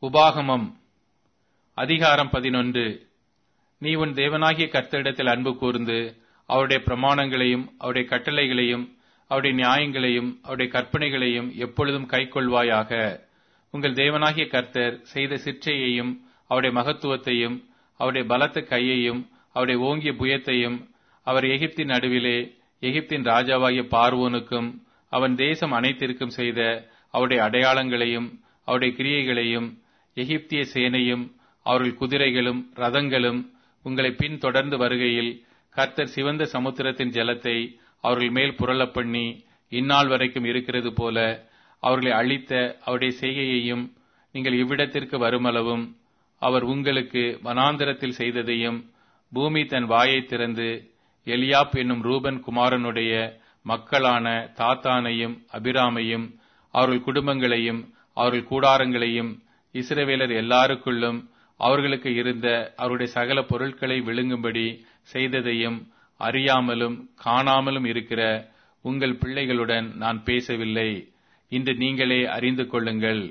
உபாகமம் அதிகாரம் 11. நீ உன் தேவனாகிய கர்த்தரிடத்தில் அன்பு கூர்ந்து அவருடைய பிரமாணங்களையும் அவருடைய கட்டளைகளையும் அவருடைய நியாயங்களையும் அவருடைய கற்பனைகளையும் எப்பொழுதும் கைக்கொள்வாயாக. உங்கள் தேவனாகிய கர்த்தர் செய்த சிற்றையையும் அவருடைய மகத்துவத்தையும் அவருடைய பலத்த கையையும் அவருடைய ஓங்கிய புயத்தையும் அவர் எகிப்தின் நடுவிலே எகிப்தின் ராஜாவாகிய பார்வோனுக்கும் அவன் தேசம் அனைத்திற்கும் செய்த அவருடைய அடையாளங்களையும் அவருடைய கிரியைகளையும் எகிப்திய சேனையும் அவர்கள் குதிரைகளும் ரதங்களும் உங்களை பின்தொடர்ந்து வருகையில் கர்த்தர் சிவந்த சமுத்திரத்தின் ஜலத்தை அவர்கள் மேல் புரளப் பண்ணி இந்நாள் வரைக்கும் இருக்கிறது போல அவர்களை அழித்த அவருடைய செய்கையையும் நீங்கள் இவ்விடத்திற்கு வருமளவும் அவர் உங்களுக்கு வனாந்தரத்தில் செய்ததையும் பூமி தன் வாயை திறந்து எலியாப் என்னும் ரூபன் குமாரனுடைய மக்களான தாத்தானையும் அபிராமையும் அவர்கள் குடும்பங்களையும் அவர்கள் கூடாரங்களையும் இஸ்ரவேலர் எல்லாருக்குள்ளும் அவர்களுக்கு இருந்த அவருடைய சகல பொருட்களை விழுங்கும்படி செய்ததையும் அறியாமலும் காணாமலும் இருக்கிற உங்கள் பிள்ளைகளுடன் நான் பேசவில்லை. இன்று நீங்களே அறிந்து கொள்ளுங்கள்.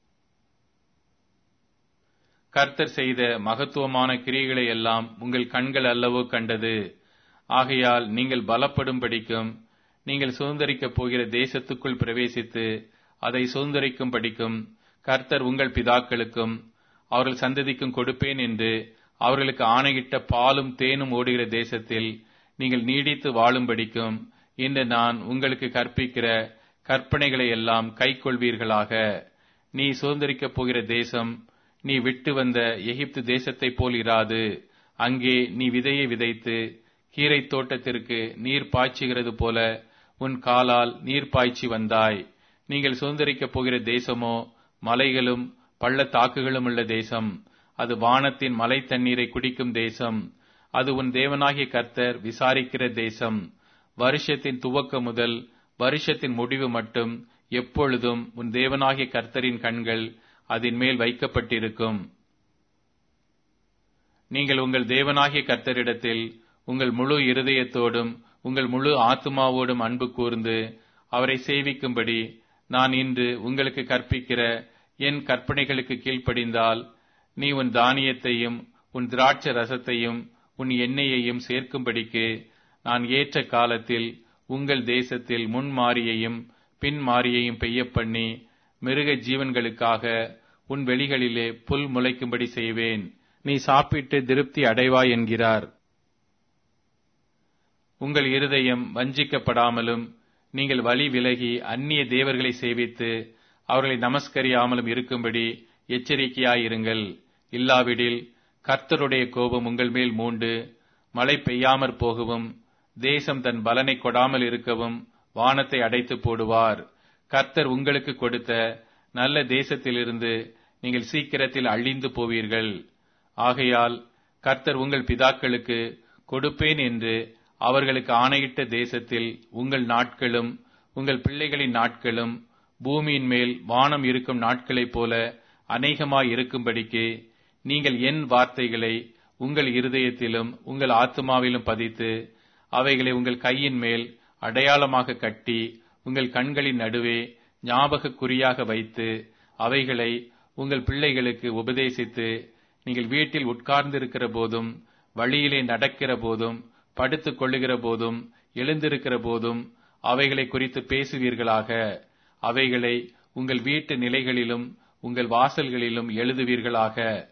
கர்த்தர் செய்த மகத்துவமான கிரியைகளை எல்லாம் உங்கள் கண்கள் அல்லவோ கண்டது. ஆகையால் நீங்கள் பலப்படும்படிக்கும் நீங்கள் சுதந்தரிக்கப் போகிற தேசத்துக்குள் பிரவேசித்து அதை சுதந்தரிக்கும் படிக்கும் கர்த்தர் உங்கள் பிதாக்களுக்கும் அவர்கள் சந்ததிக்கும் கொடுப்பேன் என்று அவர்களுக்கு ஆணையிட்ட பாலும் தேனும் ஓடுகிற தேசத்தில் நீங்கள் நீடித்து வாழும்படிக்கும் இன்று நான் உங்களுக்கு கற்பிக்கிற கற்பனைகளை எல்லாம் கைக்கொள்வீர்களாக. நீ சுதந்தரிக்கப் போகிற தேசம் நீ விட்டு வந்த எகிப்து தேசத்தைப் போல் இராது. அங்கே நீ விதையை விதைத்து கீரை தோட்டத்திற்கு நீர் பாய்ச்சுகிறது போல உன் காலால் நீர் பாய்ச்சி வந்தாய். நீங்கள் சுதந்தரிக்கப் போகிற தேசமோ மலைகளும் பள்ளத்தாக்குகளும் உள்ள தேசம். அது வானத்தின் மலை தண்ணீரை குடிக்கும் தேசம். அது உன் தேவனாகிய கர்த்தர் விசாரிக்கிற தேசம். வருஷத்தின் துவக்கம் முதல் வருஷத்தின் முடிவு மட்டும் எப்பொழுதும் உன் தேவனாகிய கர்த்தரின் கண்கள் அதன் மேல் வைக்கப்பட்டிருக்கும். நீங்கள் உங்கள் தேவனாகிய கர்த்தரிடத்தில் உங்கள் முழு இருதயத்தோடும் உங்கள் முழு ஆத்துமாவோடும் அன்பு கூர்ந்து அவரை சேவிக்கும்படி நான் இன்று உங்களுக்கு கற்பிக்கிற என் கற்பனைகளுக்கு கீழ்ப்படிந்தால் நீ உன் தானியத்தையும் உன் திராட்சை ரசத்தையும் உன் எண்ணெயையும் சேர்க்கும்படிக்கு நான் ஏற்ற காலத்தில் உங்கள் தேசத்தில் முன்மாரியையும் பின்மாரியையும் பெய்யப்பண்ணி மிருக ஜீவன்களுக்காக உன் வெளிகளிலே புல் முளைக்கும்படி செய்வேன். நீ சாப்பிட்டு திருப்தி அடைவாய் என்கிறார். உங்கள் இருதயம் வஞ்சிக்கப்படாமலும் நீங்கள் வழி விலகி அந்நிய தேவர்களை சேவித்து அவர்களை நமஸ்கரியாமலும் இருக்கும்படி எச்சரிக்கையாயிருங்கள். இல்லாவிடில் கர்த்தருடைய கோபம் உங்கள் மேல் மூண்டு மழை பெய்யாமற் போகவும் தேசம் தன் பலனை கொடாமல் இருக்கவும் வானத்தை அடைத்து போடுவார். கர்த்தர் உங்களுக்கு கொடுத்த நல்ல தேசத்திலிருந்து நீங்கள் சீக்கிரத்தில் அழிந்து போவீர்கள். ஆகையால் கர்த்தர் உங்கள் பிதாக்களுக்கு கொடுப்பேன் என்று அவர்களுக்கு ஆணையிட்ட தேசத்தில் உங்கள் நாட்களும் உங்கள் பிள்ளைகளின் நாட்களும் பூமியின் மேல் வானம் இருக்கும் நாட்களைப் போல அநேகமாய் இருக்கும்படிக்கு நீங்கள் என் வார்த்தைகளை உங்கள் இருதயத்திலும் உங்கள் ஆத்துமாவிலும் பதித்து அவைகளை உங்கள் கையின் மேல் அடையாளமாக கட்டி உங்கள் கண்களின் நடுவே ஞாபக குறியாக வைத்து அவைகளை உங்கள் பிள்ளைகளுக்கு உபதேசித்து நீங்கள் வீட்டில் உட்கார்ந்திருக்கிற போதும் வழியிலே நடக்கிற போதும் படுத்துக் கொள்ளுகிற போதும் எழுந்திருக்கிற போதும் அவைகளை குறித்து பேசுவீர்களாக. அவைகளை உங்கள் வீட்டு நிலைகளிலும் உங்கள் வாசல்களிலும் எழுதுவீர்களாக.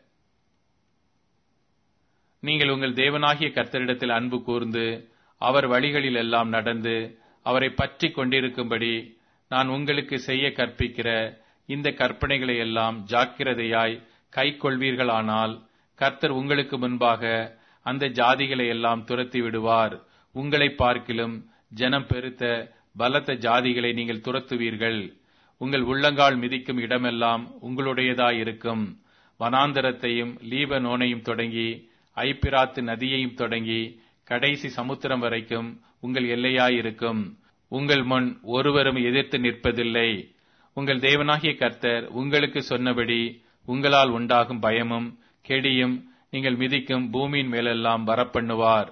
நீங்கள் உங்கள் தேவனாகிய கர்த்தரிடத்தில் அன்பு கூர்ந்து அவர் வழிகளில் எல்லாம் நடந்து அவரை பற்றி கொண்டிருக்கும்படி நான் உங்களுக்கு செய்ய கற்பிக்கிற இந்த கற்பனைகளை எல்லாம் ஜாக்கிரதையாய் கைக்கொள்வீர்களானால் கர்த்தர் உங்களுக்கு முன்பாக அந்த ஜாதிகளை எல்லாம் துரத்தி விடுவார். உங்களை பார்க்கிலும் ஜனம் பெருத்த பலத்த ஜாதிகளை நீங்கள் துரத்துவீர்கள். உங்கள் உள்ளங்கால் மிதிக்கும் இடமெல்லாம் உங்களுடையதாயிருக்கும். வனாந்தரத்தையும் லீபனோனையும் தொடங்கி ஐப்பிராத்து நதியையும் தொடங்கி கடைசி சமுத்திரம் வரைக்கும் உங்கள் எல்லையாயிருக்கும். உங்கள் முன் ஒருவரும் எதிர்த்து நிற்பதில்லை. உங்கள் தேவனாகிய கர்த்தர் உங்களுக்கு சொன்னபடி உங்களால் உண்டாகும் பயமும் கெடியும் நீங்கள் மிதிக்கும் பூமியின் மேலெல்லாம் வரப்பண்ணுவார்.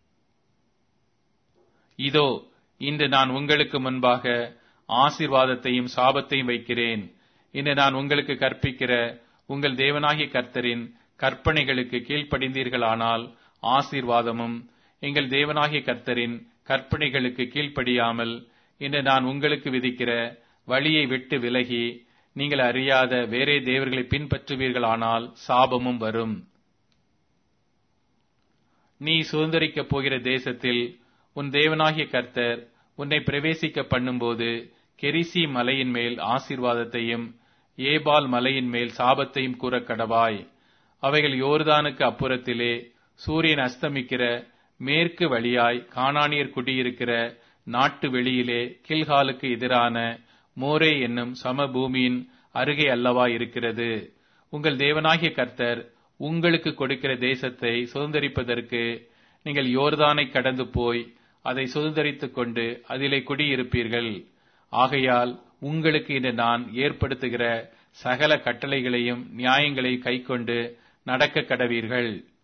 இதோ இன்று நான் உங்களுக்கு முன்பாக ஆசீர்வாதத்தையும் சாபத்தையும் வைக்கிறேன். இன்று நான் உங்களுக்கு கற்பிக்கிற உங்கள் தேவனாகிய கர்த்தரின் கற்பனைகளுக்கு கீழ்ப்படிந்தீர்களானால் ஆசீர்வாதமும், எங்கள் தேவனாகிய கர்த்தரின் கற்பனைகளுக்கு கீழ்ப்படியாமல் இன்று நான் உங்களுக்கு விதிக்கிற வழியை விட்டு விலகி நீங்கள் அறியாத வேறே தேவர்களை பின்பற்றுவீர்களானால் சாபமும் வரும். நீ சுதந்தரிக்கப் போகிற தேசத்தில் உன் தேவனாகிய கர்த்தர் உன்னை பிரவேசிக்க பண்ணும்போது கெரிசி மலையின் மேல் ஆசீர்வாதத்தையும் ஏபால் மலையின் மேல் சாபத்தையும் கூற கடவாய். அவைகள் யோர்தானுக்கு அப்புறத்திலே சூரியன் அஸ்தமிக்கிற மேற்கு வழியாய் கானானியர் குடியிருக்கிற நாட்டு வெளியிலே கில்காலுக்கு எதிரான மோரே என்னும் சமபூமியின் அருகே அல்லவா இருக்கிறது. உங்கள் தேவனாகிய கர்த்தர் உங்களுக்கு கொடுக்கிற தேசத்தை சுதந்தரிப்பதற்கு நீங்கள் யோர்தானை கடந்து போய் அதை சுதந்தரித்துக் கொண்டு அதிலே குடியிருப்பீர்கள். ஆகையால் உங்களுக்கு இன்று நான் ஏற்படுத்துகிற சகல கட்டளைகளையும் நியாயங்களையும் கைக்கொண்டு நடக்க கடவீர்கள்.